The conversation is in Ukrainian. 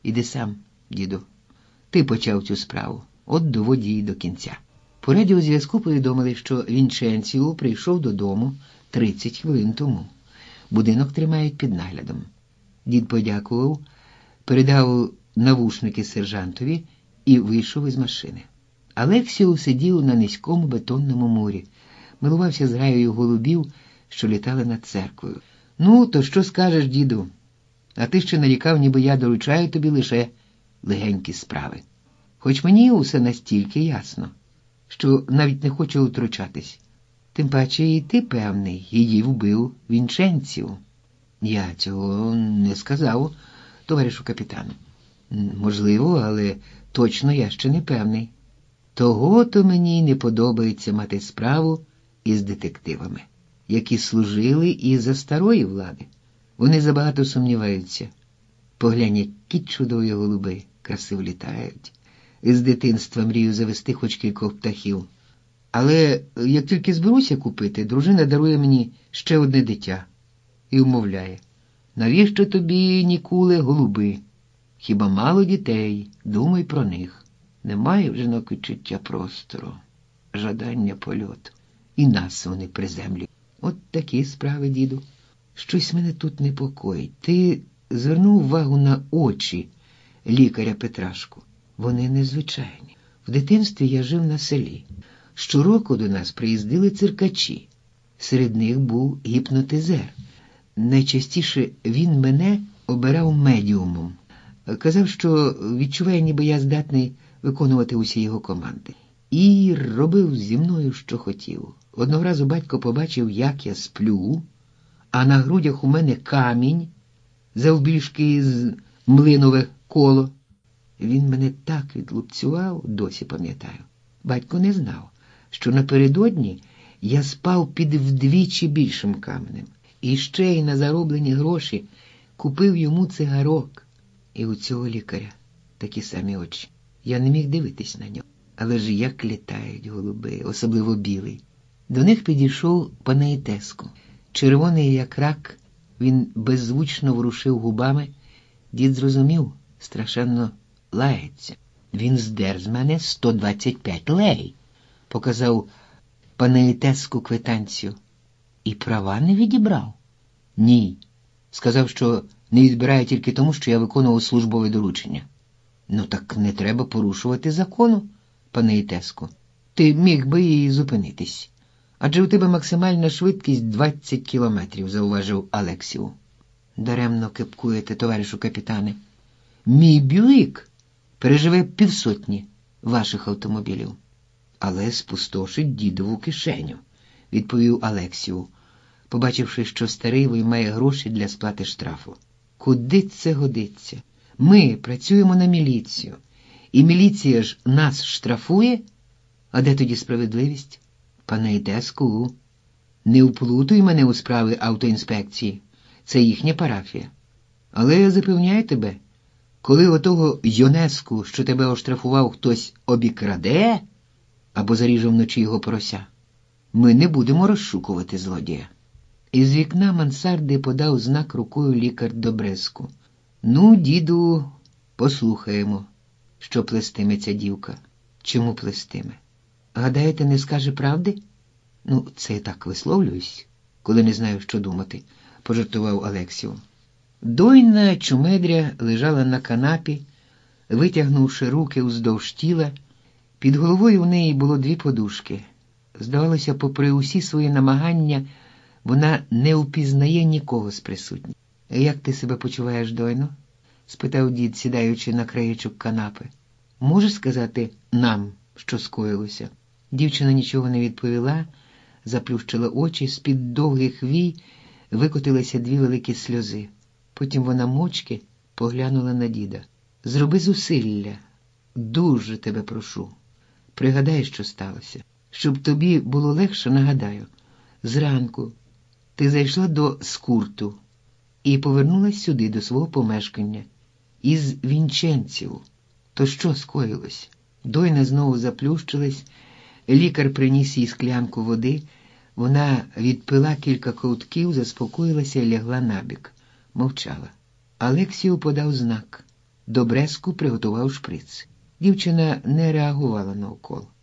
Іди сам, діду. Ти почав цю справу. От доводь її до кінця. По радіозв'язку повідомили, що Вінченціо прийшов додому 30 хвилин тому. Будинок тримають під наглядом. Дід подякував, передав навушники сержантові і вийшов із машини. Алексіо сидів на низькому бетонному мурі, милувався зграєю голубів, що літали над церквою. «Ну, то що скажеш, діду? А ти ще нарікав, ніби я доручаю тобі лише легенькі справи. Хоч мені усе настільки ясно, що навіть не хочу втручатись. Тим паче і ти, певний, її вбив Вінченціо». «Я цього не сказав, товаришу капітану». «Можливо, але точно я ще не певний. Того-то мені не подобається мати справу із детективами, які служили і за старої влади. Вони забагато сумніваються. Поглянь, які чудові голуби красиво літають. Із дитинства мрію завести хоч кількох птахів. Але як тільки зберуся купити, дружина дарує мені ще одне дитя і умовляє: навіщо тобі, Нікуле, голуби? Хіба мало дітей? Думай про них. Немає в жінок відчуття простору, жадання польоту. І нас вони приземлюють. От такі справи, діду. Щось мене тут непокоїть. Ти звернув увагу на очі лікаря Петрашку. Вони незвичайні. В дитинстві я жив на селі. Щороку до нас приїздили циркачі. Серед них був гіпнотизер. Найчастіше він мене обирав медіумом. Казав, що відчуває, ніби я здатний виконувати усі його команди. І робив зі мною, що хотів. Одного разу батько побачив, як я сплю, а на грудях у мене камінь, завбільшки з млинове коло. Він мене так відлупцював, досі пам'ятаю. Батько не знав, що напередодні я спав під вдвічі більшим каменем. І ще й на зароблені гроші купив йому цигарок. І у цього лікаря такі самі очі. Я не міг дивитись на нього. Але ж як літають голуби, особливо білий. До них підійшов Панеїтеску. Червоний як рак, він беззвучно ворушив губами. Дід зрозумів, страшенно лається. Він здер з мене 125 лей, показав Панеїтеску квитанцію. І права не відібрав? Ні. Сказав, що не відбирає тільки тому, що я виконував службове доручення. Ну так не треба порушувати закону, Панеїтеску. Ти міг би і зупинитись. Адже у тебе максимальна швидкість 20 кілометрів, зауважив Алексіо. Даремно кепкуєте, товаришу капітане. Мій Бюїк переживе 500 ваших автомобілів. Але спустошить дідову кишеню, відповів Алексіо, побачивши, що старий виймає гроші для сплати штрафу. Куди це годиться? Ми працюємо на міліцію. І міліція ж нас штрафує? А де тоді справедливість? Панеїтеску, не вплутуй мене у справи автоінспекції. Це їхня парафія. Але я запевняю тебе, коли отого Йонеску, що тебе оштрафував, хтось обікраде або заріже вночі його порося, ми не будемо розшукувати злодія. Із вікна мансарди подав знак рукою лікар Добреску. Ну, діду, послухаємо, що плестиме ця дівка. Чому плестиме? Гадаєте, не скаже правди? Ну, це я так висловлююсь, коли не знаю, що думати, пожартував Алексіо. Дойна Чумедря лежала на канапі, витягнувши руки уздовж тіла. Під головою в неї було 2 подушки. Здавалося, попри усі свої намагання, вона не впізнає нікого з присутніх. «Як ти себе почуваєш, Дойно?» – спитав дід, сідаючи на краєчок канапи. «Можеш сказати нам, що скоїлося?» Дівчина нічого не відповіла, заплющила очі, з-під довгих вій викотилися 2 великі сльози. Потім вона мовчки поглянула на діда. «Зроби зусилля, дуже тебе прошу. Пригадай, що сталося. Щоб тобі було легше, нагадаю. Зранку ти зайшла до скурту і повернулась сюди, до свого помешкання, із Вінченціо. То що скоїлось?» Дойна знову заплющилась, лікар приніс їй склянку води, вона відпила кілька ковтків, заспокоїлася і лягла набік. Мовчала. Алексіо подав знак. до бреску приготував шприц. Дівчина не реагувала на укол.